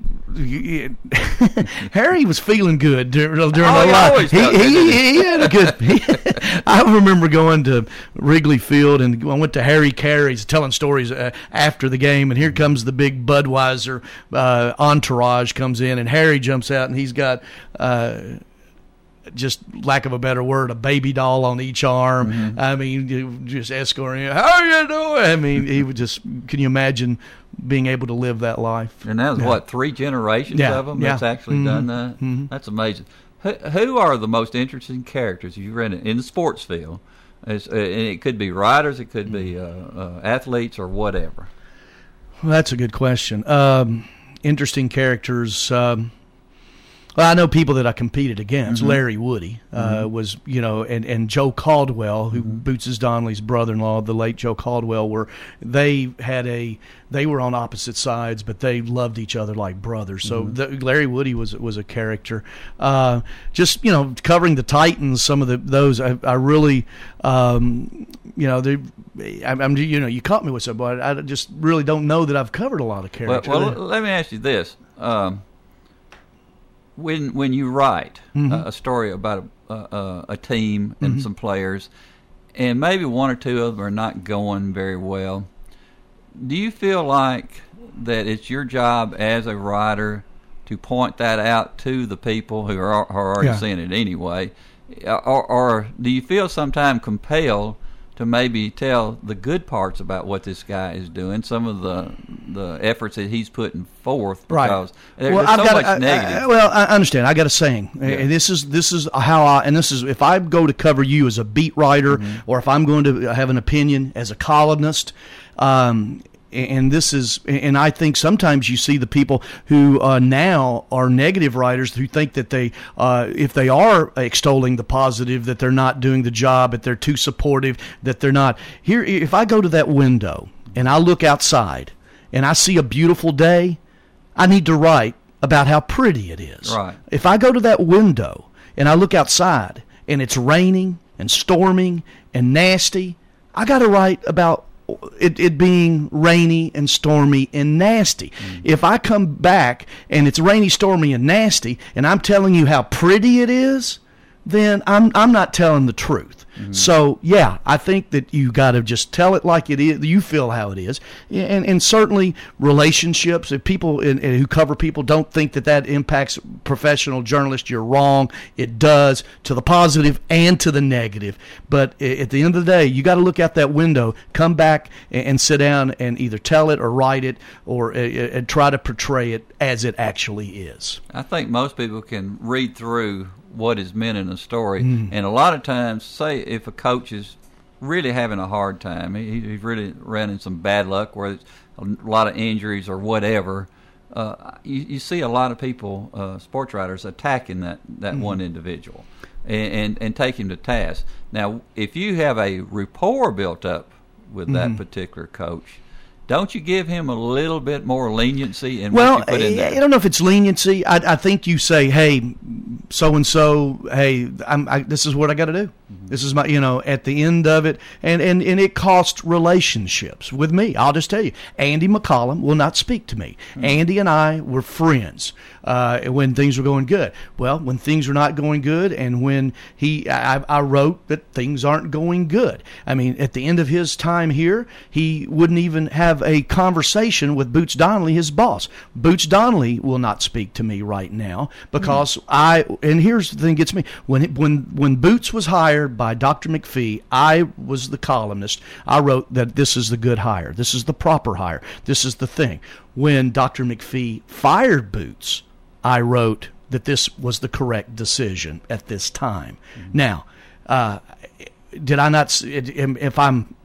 was feeling good during the life. He had a good. I remember going to Wrigley Field, and I went to Harry Carey's telling stories after the game, and here comes the big Budweiser entourage comes in, and Harry jumps out, and he's got. Just lack of a better word, a baby doll on each arm. I mean, just escorting. How you doing? I mean, he would just. Can you imagine being able to live that life? And that was 3 generations of them that's actually done that. That's amazing. Who are the most interesting characters you've read in the sports field? And it could be writers, it could be athletes, or whatever. Well, that's a good question. Interesting characters. Well, I know people that I competed against. Larry Woody was, and Joe Caldwell, who Boots Donnelly's brother-in-law, the late Joe Caldwell, they were on opposite sides, but they loved each other like brothers. So Larry Woody was a character. Just covering the Titans, some of those I really, you caught me with somebody. I just really don't know that I've covered a lot of characters. Well, let me ask you this. When you write a story about a team and some players, and maybe 1 or 2 of them are not going very well, do you feel like that it's your job as a writer to point that out to the people who are already seeing it anyway, or do you feel sometimes compelled to maybe tell the good parts about what this guy is doing, some of the efforts that he's putting forth, because there's so much negative. I understand. I got a saying, and this is how if I go to cover you as a beat writer, or if I'm going to have an opinion as a columnist, and I think sometimes you see the people who now are negative writers who think that they, if they are extolling the positive, that they're not doing the job, that they're too supportive, that they're not. Here, if I go to that window and I look outside and I see a beautiful day, I need to write about how pretty it is. Right. If I go to that window and I look outside and it's raining and storming and nasty, I got to write about it being rainy and stormy and nasty. If I come back and it's rainy, stormy, and nasty, and I'm telling you how pretty it is, then I'm not telling the truth. So, yeah, I think that you got to just tell it like it is. You feel how it is. And certainly relationships, if people who cover people don't think that impacts professional journalists, you're wrong. It does, to the positive and to the negative. But at the end of the day, you got to look out that window, come back and sit down and either tell it or write it or try to portray it as it actually is. I think most people can read through what is meant in a story, and a lot of times, say if a coach is really having a hard time, he's really ran into some bad luck, where it's a lot of injuries or whatever, you see a lot of people, sports writers, attacking that one individual and take him to task. Now, if you have a rapport built up with that particular coach, don't you give him a little bit more leniency in what you put in there? I don't know if it's leniency. I think you say, hey, so-and-so, hey, this is what I got to do. This is my, at the end of it, and it costs relationships with me. I'll just tell you, Andy McCollum will not speak to me. Andy and I were friends when things were going good. Well, when things were not going good, and when I wrote that things aren't going good. I mean, at the end of his time here, he wouldn't even have a conversation with Boots Donnelly, his boss. Boots Donnelly will not speak to me right now because and here's the thing that gets me. When Boots was hired by Dr. McPhee, I was the columnist. I wrote that this is the good hire. This is the proper hire. This is the thing. When Dr. McPhee fired Boots, I wrote that this was the correct decision at this time. Now, did I not? If I'm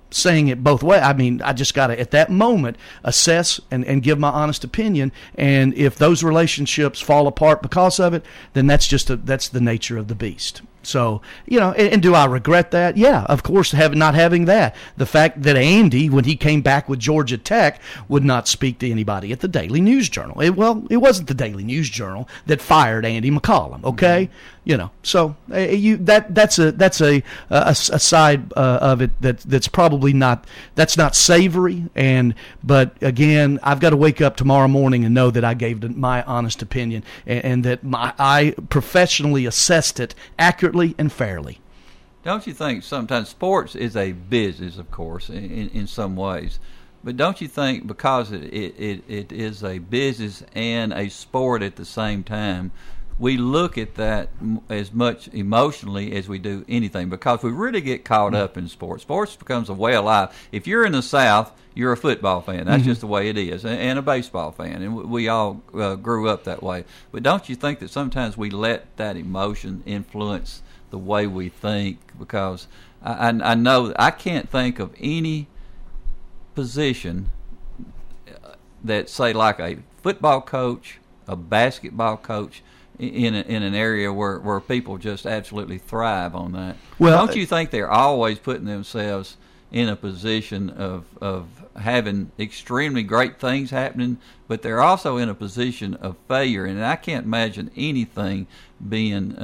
saying it both ways. I mean, I just got to, at that moment, assess and give my honest opinion. And if those relationships fall apart because of it, then that's the nature of the beast. So, and do I regret that? Yeah, of course, not having that. The fact that Andy, when he came back with Georgia Tech, would not speak to anybody at the Daily News Journal. It wasn't the Daily News Journal that fired Andy McCollum, okay? So that's a side of it that's probably not savory. But again, I've got to wake up tomorrow morning and know that I gave my honest opinion and that I professionally assessed it accurately and fairly. Don't you think sometimes sports is a business, of course, in some ways, but don't you think because it is a business and a sport at the same time, we look at that as much emotionally as we do anything, because we really get caught up in sports. Sports becomes a way of life. If you're in the South, you're a football fan. That's just the way it is, and a baseball fan, and we all grew up that way. But don't you think that sometimes we let that emotion influence the way we think? Because I know I can't think of any position that, say, like a football coach, a basketball coach, in an area where people just absolutely thrive on that. Well, don't you think they're always putting themselves in a position of having extremely great things happening, but they're also in a position of failure? And I can't imagine anything being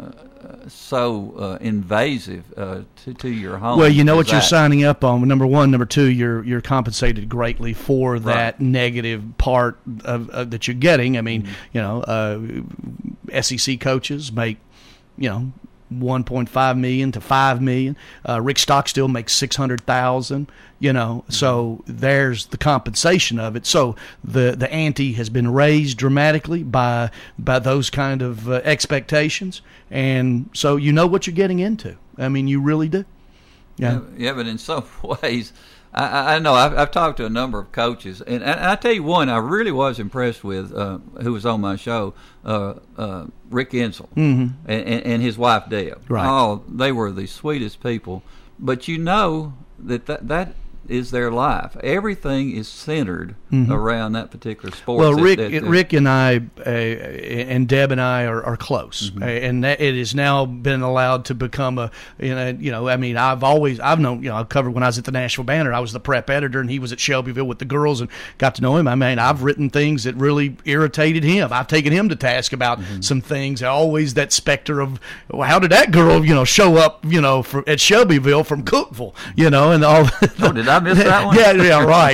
so invasive to your home. Well, you know what you're signing up on. Number one, number two, you're compensated greatly for that negative part of that you're getting. I mean, SEC coaches make, $1.5 million to $5 million. Rick Stockstill makes $600,000. So there's the compensation of it. So the ante has been raised dramatically by those kind of expectations, and so you know what you're getting into. I mean, you really do. Yeah, but in some ways, I know I've talked to a number of coaches, and I tell you one I really was impressed with, who was on my show, Rick Insell, and his wife Deb. Right. Oh, they were the sweetest people. But that is their life. Everything is centered around that particular sport. Well, Rick and I and Deb and I are close, and it has now been allowed to become I mean, I've known, I've covered when I was at the Nashville Banner. I was the prep editor, and he was at Shelbyville with the girls, and got to know him. I mean, I've written things that really irritated him. I've taken him to task about some things. Always that specter of, well, how did that girl, show up, at Shelbyville from Cookeville, and all. Oh, did I miss that one? Yeah, right.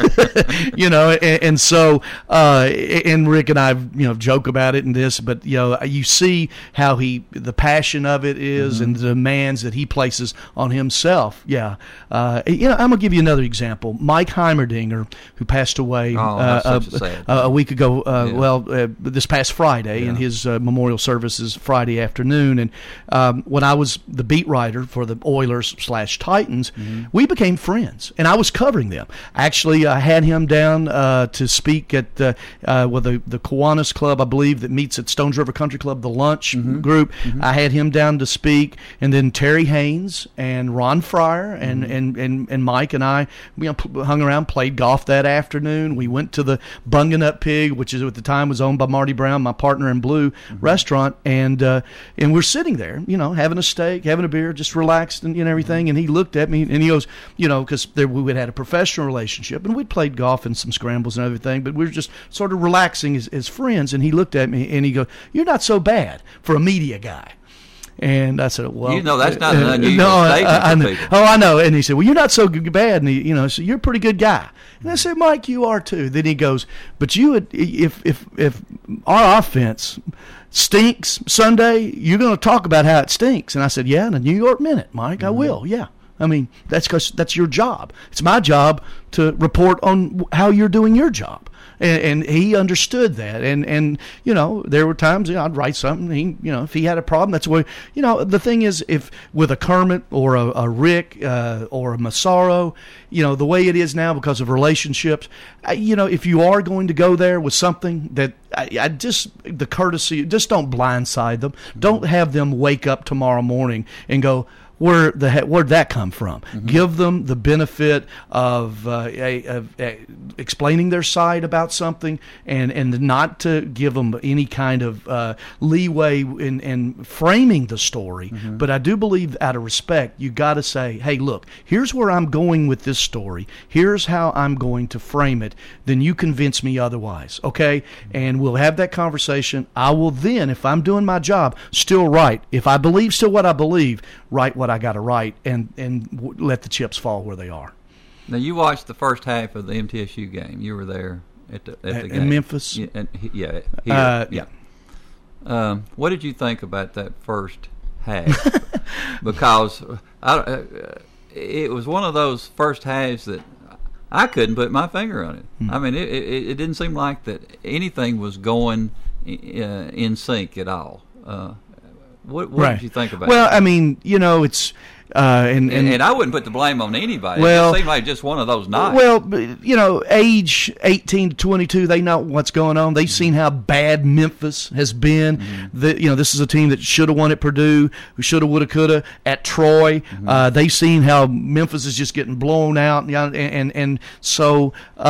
And so, and Rick and I, joke about it and this, but you see how the passion of it is, and the demands that he places on himself. Yeah, I'm gonna give you another example. Mike Heimerdinger, who passed away a week ago. This past Friday, and his memorial service is Friday afternoon. And when I was the beat writer for the Oilers/Titans, we became friends. And I was covering them. Actually, I had him down to speak at the Kiwanis Club, I believe, that meets at Stones River Country Club, the lunch group. I had him down to speak, and then Terry Haynes and Ron Fryer and Mike and I, hung around, played golf that afternoon. We went to the Bungin' Up Pig, which is at the time was owned by Marty Brown, my partner in Blue restaurant, and we're sitting there, having a steak, having a beer, just relaxed and everything. And he looked at me and he goes, because we had a professional relationship, and we'd played golf and some scrambles and everything, but we were just sort of relaxing as friends. And he looked at me and he goes, "You're not so bad for a media guy." And I said, "Well, that's not an unusual statement for people." Oh, I know. And he said, "Well, you're not so bad." And he, so you're a pretty good guy. And I said, "Mike, you are too." Then he goes, "But you would, if our offense stinks Sunday, you're going to talk about how it stinks." And I said, "Yeah, in a New York Minute, Mike, I will. Yeah. I mean, that's because that's your job. It's my job to report on how you're doing your job." And he understood that. And there were times I'd write something. He, if he had a problem, that's the way. The thing is, if with a Kermit or a Rick or a Massaro, the way it is now because of relationships, if you are going to go there with something that I just the courtesy, just don't blindside them. Don't have them wake up tomorrow morning and go, where'd that come from? Give them the benefit of explaining their side about something, and not to give them any kind of leeway in framing the story. But I do believe, out of respect, you got to say, hey, look, here's where I'm going with this story. Here's how I'm going to frame it. Then you convince me otherwise, okay? And we'll have that conversation. I will then, if I'm doing my job, still write. If I believe still what I believe, write what I got to write, and let the chips fall where they are. Now, you watched the first half of the MTSU game. You were there at the game. In Memphis? Yeah. Yeah. What did you think about that first half? Because it was one of those first halves that I couldn't put my finger on it. I mean, it didn't seem like that anything was going in sync at all. What did you think about it? Well, I mean, it's... And I wouldn't put the blame on anybody. Well, it seemed like just one of those nights. Well, age 18 to 22, they know what's going on. They've seen how bad Memphis has been. This is a team that should have won at Purdue, who should have, would have, could have at Troy. They've seen how Memphis is just getting blown out, and so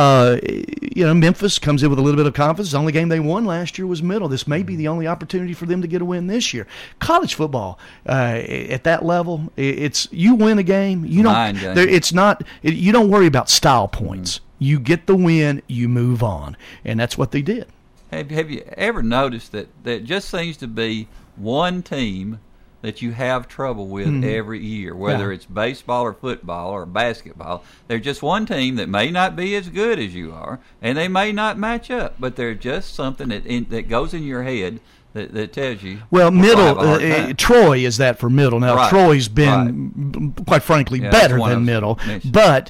Memphis comes in with a little bit of confidence. The only game they won last year was Middle. This may be the only opportunity for them to get a win this year. College football at that level, it's you win a game. You don't. It's not. You don't worry about style points. You get the win. You move on, and that's what they did. Have you ever noticed that just seems to be one team that you have trouble with every year, whether it's baseball or football or basketball? There's just one team that may not be as good as you are, and they may not match up, but there's just something that goes in your head that tells you. Well, Middle, Troy is that for Middle. Now, Troy's been, quite frankly, better than Middle. But,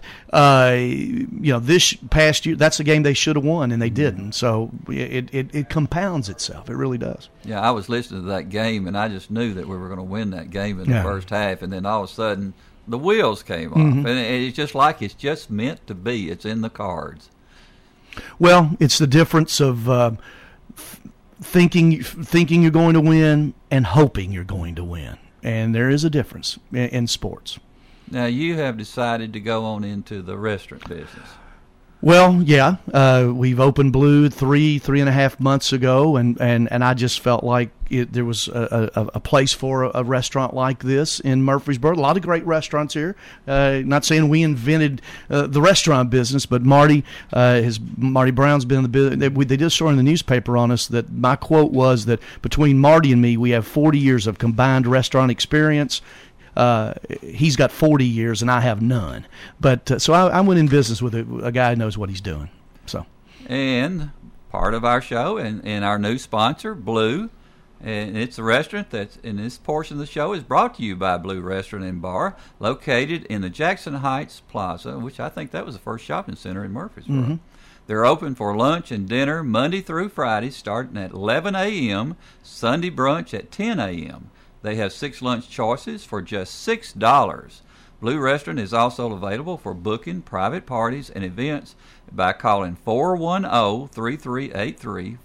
this past year, that's a game they should have won, and they didn't. So it compounds itself. It really does. Yeah, I was listening to that game, and I just knew that we were going to win that game in the first half, and then all of a sudden the wheels came off. And it's just like it's just meant to be. It's in the cards. Well, it's the difference of thinking you're going to win and hoping you're going to win, and there is a difference in sports. Now, you have decided to go on into the restaurant business. Well, yeah, we've opened Blue 3.5 months ago, and I just felt like there was a place for a restaurant like this in Murfreesboro. A lot of great restaurants here. Not saying we invented the restaurant business, but Marty Brown's been in the business. They did a story in the newspaper on us that my quote was that between Marty and me, we have 40 years of combined restaurant experience. He's got 40 years and I have none. But so I went in business with a guy who knows what he's doing. And part of our show and our new sponsor, Blue, and it's a restaurant that's in this portion of the show is brought to you by Blue Restaurant and Bar, located in the Jackson Heights Plaza, which I think that was the first shopping center in Murfreesboro. They're open for lunch and dinner Monday through Friday, starting at 11 a.m., Sunday brunch at 10 a.m. They have 6 lunch choices for just $6. Blue Restaurant is also available for booking private parties and events by calling 410-3383,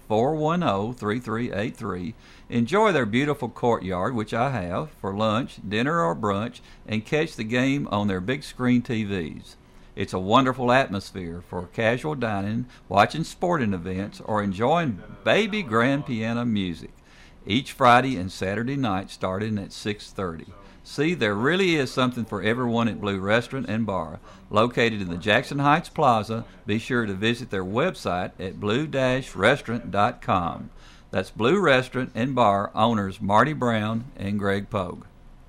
410-3383. Enjoy their beautiful courtyard, which I have, for lunch, dinner, or brunch, and catch the game on their big screen TVs. It's a wonderful atmosphere for casual dining, watching sporting events, or enjoying baby grand piano music. Each Friday and Saturday night starting at 6:30. See, there really is something for everyone at Blue Restaurant and Bar. Located in the Jackson Heights Plaza, be sure to visit their website at blue-restaurant.com. That's Blue Restaurant and Bar owners Marty Brown and Greg Pogue.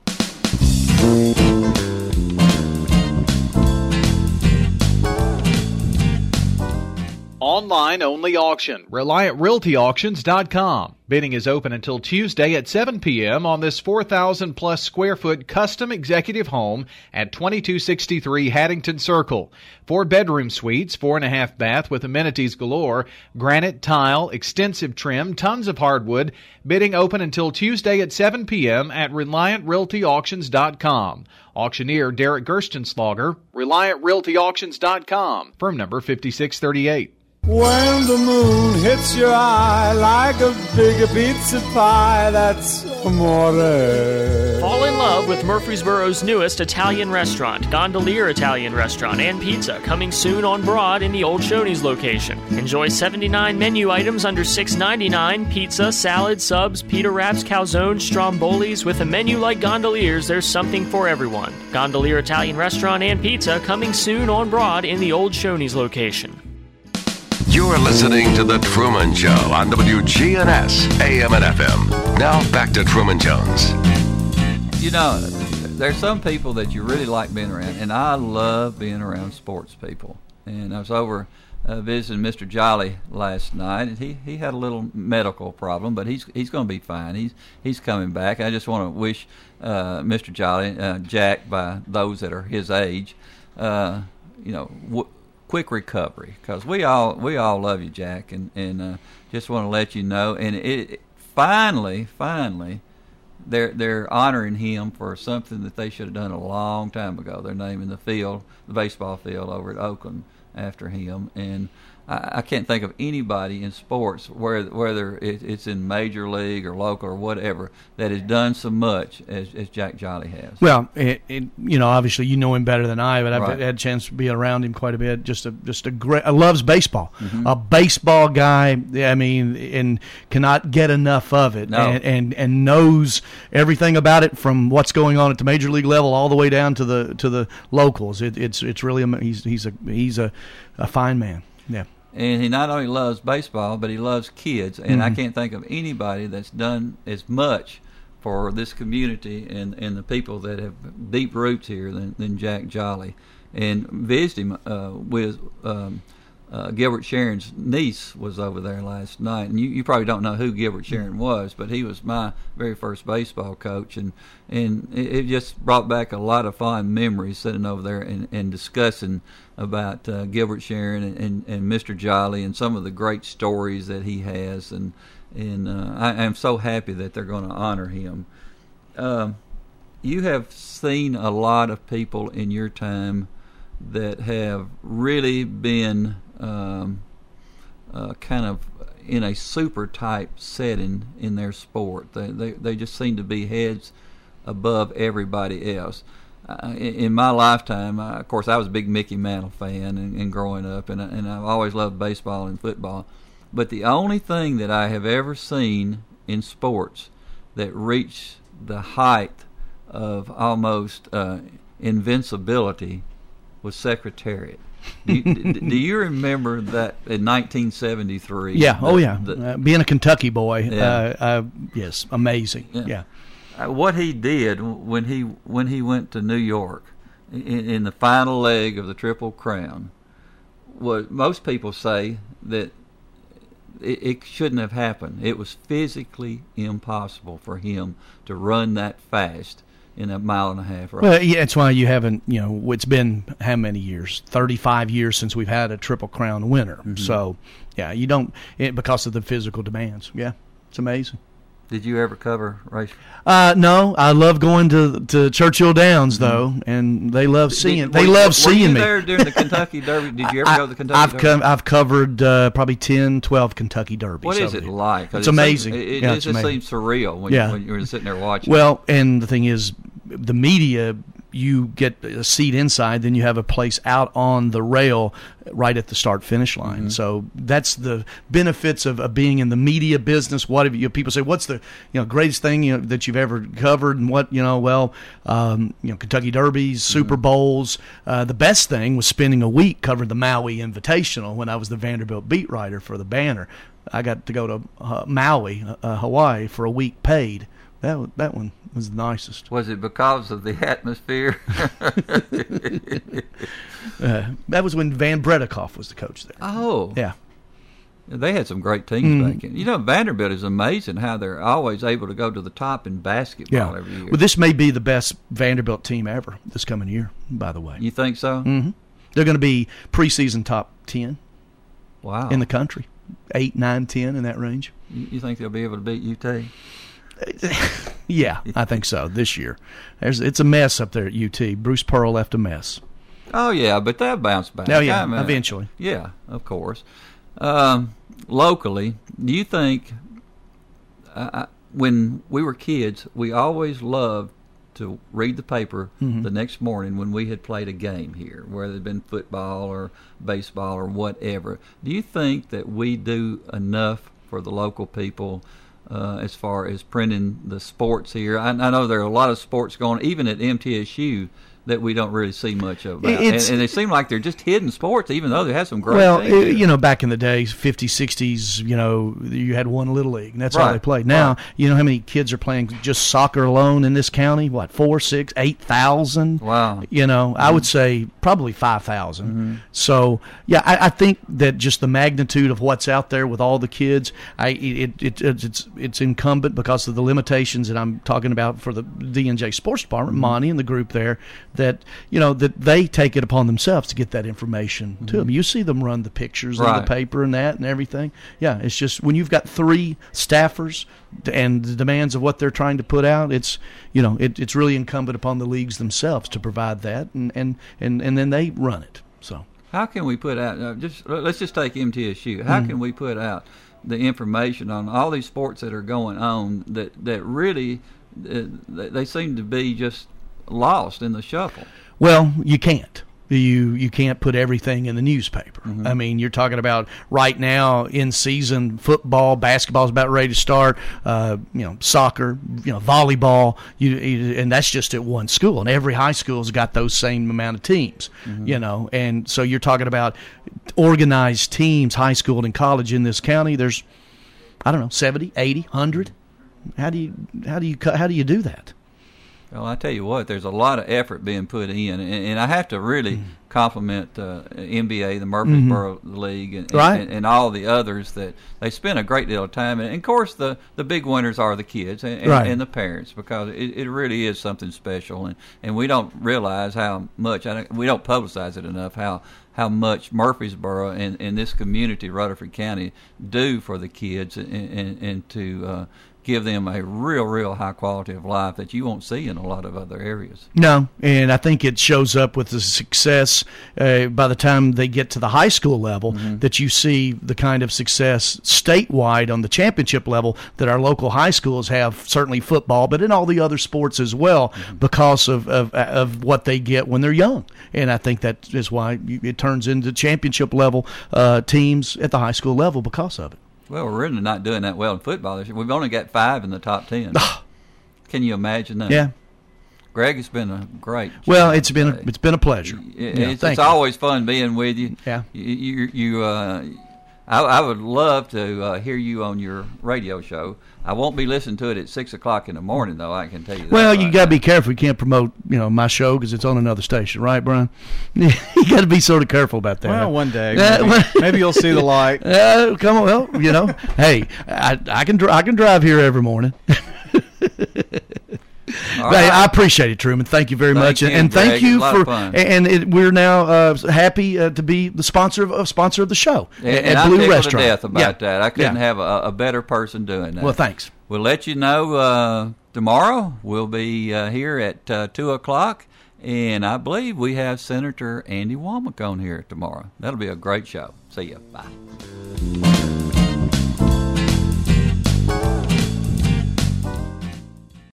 Online-only auction. ReliantRealtyAuctions.com. Bidding is open until Tuesday at 7 p.m. on this 4,000-plus square foot custom executive home at 2263 Haddington Circle. 4-bedroom suites, 4.5 bath with amenities galore, granite, tile, extensive trim, tons of hardwood. Bidding open until Tuesday at 7 p.m. at ReliantRealtyAuctions.com. Auctioneer Derek Gerstenslager, ReliantRealtyAuctions.com. Firm number 5638. When the moon hits your eye like a big pizza pie, that's amore. Fall in love love with Murfreesboro's newest Italian restaurant, Gondolier Italian Restaurant and Pizza, coming soon on Broad in the Old Shoney's location. Enjoy 79 menu items under $6.99, pizza, salad, subs, pita wraps, calzones, strombolis. With a menu like Gondolier's, there's something for everyone. Gondolier Italian Restaurant and Pizza, coming soon on Broad in the Old Shoney's location. You're listening to The Truman Show on WGNS, AM and FM. Now back to Truman Jones. You know, there's some people that you really like being around, and I love being around sports people. And I was over visiting Mr. Jolly last night, and he had a little medical problem, but he's going to be fine. He's coming back. I just want to wish Mr. Jolly, Jack, by those that are his age, quick recovery, because we all love you, Jack, and just want to let you know. And it finally, they're honoring him for something that they should have done a long time ago. They're naming the baseball field over at Oakland after him, and I can't think of anybody in sports, whether it's in major league or local or whatever, that has done so much as Jack Jolly has. Well, obviously you know him better than I, but I've Right. had a chance to be around him quite a bit. Just a great, loves baseball, Mm-hmm. a baseball guy. I mean, and cannot get enough of it, No. and knows everything about it, from what's going on at the major league level all the way down to the locals. It's really he's a fine man. Yeah. And he not only loves baseball, but he loves kids. And I Mhm. can't think of anybody that's done as much for this community and the people that have deep roots here than Jack Jolly. And visited him with Gilbert Sharon's niece was over there last night. And you probably don't know who Gilbert Sharon was, but he was my very first baseball coach. And it just brought back a lot of fond memories sitting over there and discussing about Gilbert Sharon and Mr. Jolly and some of the great stories that he has. And I am so happy that they're going to honor him. You have seen a lot of people in your time that have really been kind of in a super type setting in their sport. They just seem to be heads above everybody else. In my lifetime, of course, I was a big Mickey Mantle fan and growing up, and I've always loved baseball and football. But the only thing that I have ever seen in sports that reached the height of almost invincibility was Secretariat. Do you remember that in 1973? Yeah. Being a Kentucky boy, Yeah. yes, amazing. Yeah. What he did when he went to New York in the final leg of the Triple Crown, was, most people say that it shouldn't have happened. It was physically impossible for him to run that fast in a mile and a half race. Well, yeah, it's why you haven't, it's been how many years? 35 years since we've had a Triple Crown winner. Mm-hmm. So, yeah, you don't, because of the physical demands. Yeah, it's amazing. Did you ever cover race? No, I love going to Churchill Downs though, and they love seeing. They love seeing me. Were you there during the Kentucky Derby? Did you ever go to the Kentucky Derby? I've covered probably 10, 12 Kentucky Derbies. What is it like? 'Cause It's amazing. It it's just amazing. seems surreal when you're sitting there watching. Well, and the thing is, the media, you get a seat inside, then you have a place out on the rail right at the start-finish line. Mm-hmm. So that's the benefits of being in the media business. What have you? People say, "What's the greatest thing that you've ever covered?" And what Kentucky Derbies, Super Bowls. The best thing was spending a week covering the Maui Invitational when I was the Vanderbilt beat writer for the Banner. I got to go to Maui, Hawaii, for a week paid. That one was the nicest. Was it because of the atmosphere? That was when Van Bredikoff was the coach there. Oh. Yeah. They had some great teams back in. Vanderbilt is amazing how they're always able to go to the top in basketball every year. Well, this may be the best Vanderbilt team ever this coming year, by the way. You think so? Mm-hmm. They're going to be preseason top 10. Wow. In the country. 8, 9, 10 in that range. You think they'll be able to beat UT? Yeah, I think so this year. It's a mess up there at UT. Bruce Pearl left a mess. Oh, yeah, but they'll bounce back. Oh, yeah, eventually. Yeah, of course. Locally, do you think when we were kids, we always loved to read the paper Mhm. the next morning when we had played a game here, whether it had been football or baseball or whatever. Do you think that we do enough for the local people as far as printing the sports here? I know there are a lot of sports going, even at MTSU, that we don't really see much of. And they seem like they're just hidden sports, even though they have some great things. you know, back in the days, 50s, 60s, you know, you had one little league, and that's all Right. they played. Now, you know how many kids are playing just soccer alone in this county? What, 4, 6, 8,000? Wow. You know, I would say probably 5,000. Mm-hmm. So, yeah, I think that just the magnitude of what's out there with all the kids, it's incumbent because of the limitations that I'm talking about for the D&J Sports Department, Monty and the group there, that, you know, that they take it upon themselves to get that information to them. You see them run the pictures in the Right. paper and that and everything. Yeah, it's just when you've got 3 staffers and the demands of what they're trying to put out, it's, you know, it's really incumbent upon the leagues themselves to provide that, and then they run it. So How can we put out, let's just take MTSU. How can we put out the information on all these sports that are going on that really, they seem to be just lost in the shuffle? Well, you can't. You can't put everything in the newspaper. I mean, you're talking about right now in season football, basketball's about ready to start. You know, soccer, you know, volleyball. And that's just at one school, and every high school's got those same amount of teams. You know, and so you're talking about organized teams, high school and college in this county. There's, I don't know, 70, 80, 100. How do you do that? Well, I tell you what, there's a lot of effort being put in, and I have to really compliment NBA, the Murfreesboro League, and all the others that they spend a great deal of time. And of course, the big winners are the kids and the parents, because it really is something special, and we don't realize how much, we don't publicize it enough, how much Murfreesboro and this community, Rutherford County, do for the kids and to give them a real high quality of life that you won't see in a lot of other areas. No, and I think it shows up with the success by the time they get to the high school level, that you see the kind of success statewide on the championship level that our local high schools have, certainly football, but in all the other sports as well, because of what they get when they're young. And I think that is why it turns into championship level teams at the high school level because of it. Well, we're really not doing that well in football this year. We've only got 5 in the top 10. Can you imagine that? Yeah. Greg, it's been a great show. Well, it's been a pleasure. It's always fun being with you. Yeah. I would love to hear you on your radio show. I won't be listening to it at 6 o'clock in the morning, though. I can tell you that. Well, you got to be careful. You can't promote, my show because it's on another station, right, Brian? You got to be sort of careful about that. Well, one day maybe you'll see the light. Come on, well, hey, I can drive here every morning. Right. I appreciate it, Truman. Thank you very much, and thank you for. We're now happy to be the sponsor of the show at Blue I'm Restaurant. To death about that. I couldn't have a better person doing that. Well, thanks. We'll let you know tomorrow. We'll be here at 2 o'clock, and I believe we have Senator Andy Womack on here tomorrow. That'll be a great show. See you. Bye.